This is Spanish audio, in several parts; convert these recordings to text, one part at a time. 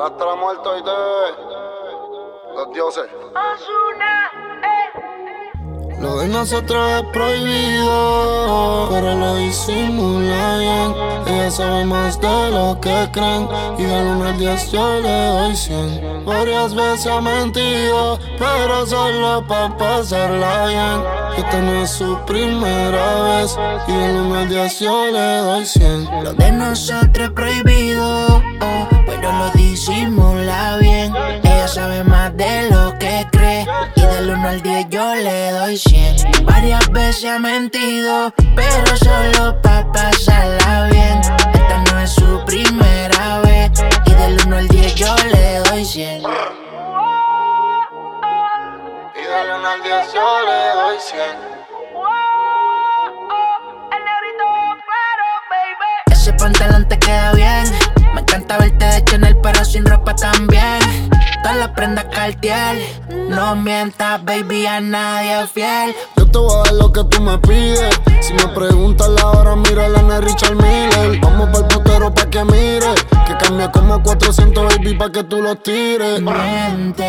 Real hasta la muerte y te los dioses. Lo de nosotros es prohibido, pero lo disimula bien. Ella sabe más de lo que creen, y del 1 al 10 yo le doy 100. Varias veces ha mentido, pero solo pa' pasarla bien. Esta no es su primera vez, y del 1 al 10 yo le doy 100. Lo de nosotros es prohibido, pero lo disimula bien. Ella sabe más de lo que cree, y del 1 al 10 yo le doy 100. Varias veces ha mentido, pero solo pa' pasarla bien. Esta no es su primera vez, y del 1 al 10 yo le doy 100. Y del 1 al 10 yo le doy 100. Ese pantalón te queda bien. Me encanta verte de Chanel, pero sin ropa también. Todas las prendas Cartier. No mientas, baby, a nadie es fiel. Yo te voy a dar lo que tú me pides. Si me preguntas la hora, mira la de Richard Miller. Vamos pa'l putero pa' que mire, que cambia como 400, baby, pa' que tú los tires. Miente.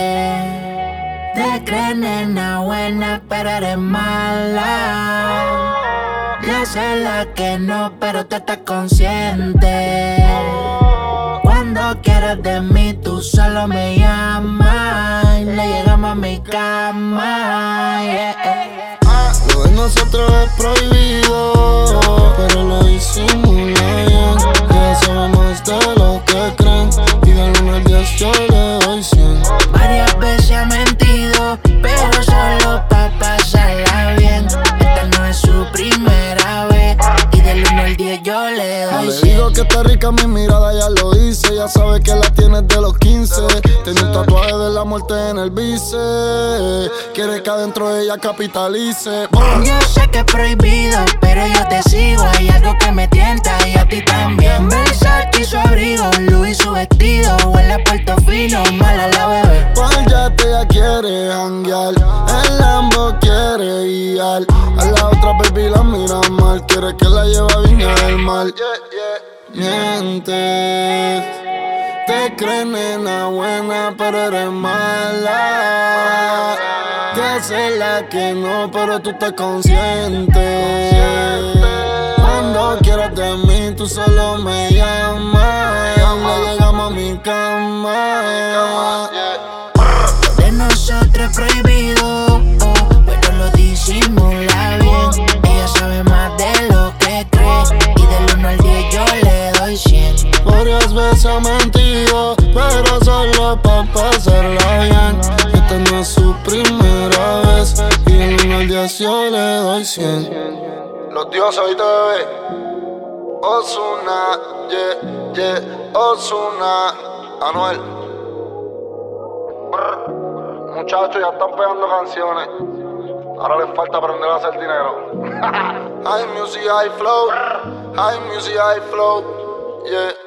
Te crees nena buena, pero eres mala. Yo sé la que no, pero tú estás consciente. Cuando quieras de mí, tú solo me llamas. Y le llegamos a mi cama, yeah. Lo de nosotros es prohibido, pero lo disimula bien. Ella sabe más de lo que creen, y del 1 al 10 yo le doy 100. Varias veces ha mentido, pero solo pa' pasarla bien. Esta no es su primera vez, y del 1 al 10 yo le No doy le 100. digo que está rica, mi mirada ya lo dice. Ya sabe que la tienes de los 15. Tiene un tatuaje de la muerte en el bíceps. Quiere que adentro de ella capitalice. Yo sé que es prohibido, pero yo te sigo. Hay algo que me tienta y a ti también. Versace y su abrigo, Louis su vestido. Huele a Portofino, mala la bebé. Cual yate ya quiere janguear, el Lambo quiere guiar. A la otra baby la mira mal, quiere que la lleve a Viña del Mar. Mientes, te crees nena buena, pero eres mala. Te hace la que no, pero tú estás consciente. Cuando quieras de mí, tú solo me llamas. Le llegamos a mi cama. De nosotros es prohibido, pero lo disimula bien. Ella sabe más de lo que cree, y del 1 al 10 yo le doy 100. Varias veces ha mentido, pero solo pa' pasarla bien. Esta no es su primera vez, y del 1 al 10 yo le doy 100. Los dioses, oíste, bebé. Ozuna, yeah, Ozuna. Anuel. Muchachos, ya están pegando canciones. Ahora les falta aprender a hacer dinero. High music, high flow. High music, high flow. Yeah.